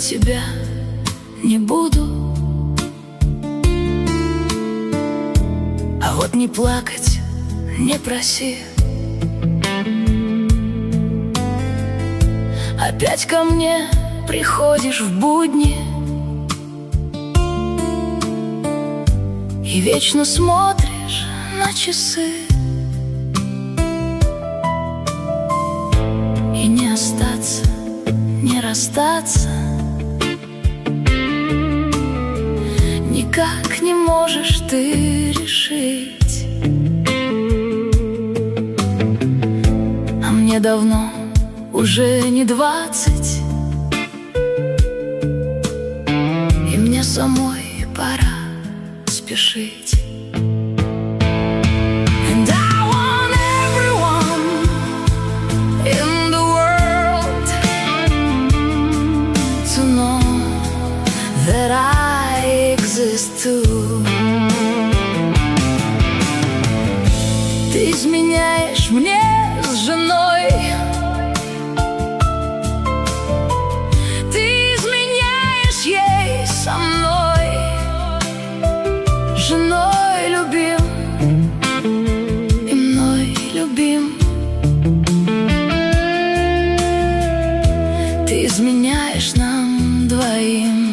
тебя не буду. А вот не плакать не проси. Опять ко мне приходишь в будни и вечно смотришь на часы. И не остаться, не расстаться никак не можешь ты решить. А мне давно уже не 20, и мне самой пора спешить. And I want everyone in the world to know that I exist too. Ты изменяешь мне с женой, ты изменяешь ей со мной, женой любим и мной любим. Ты изменяешь нам двоим.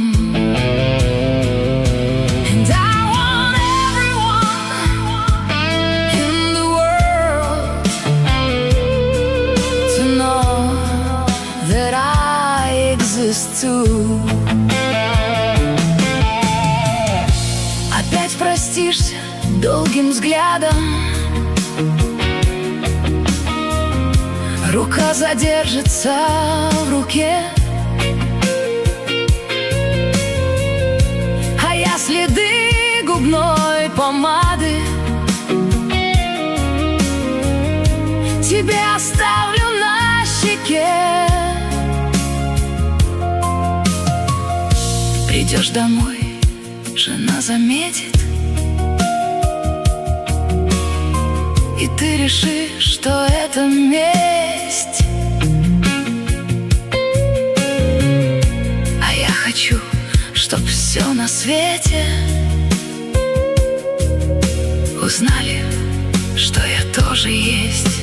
And I want everyone in the world to know that I exist too. Опять простишься долгим взглядом, рука задержится в руке, а я следы губной помады тебе оставлю на щеке. Придешь домой, жена заметит, и ты решишь, что это месть. А я хочу, чтоб все на свете узнали, что я тоже есть.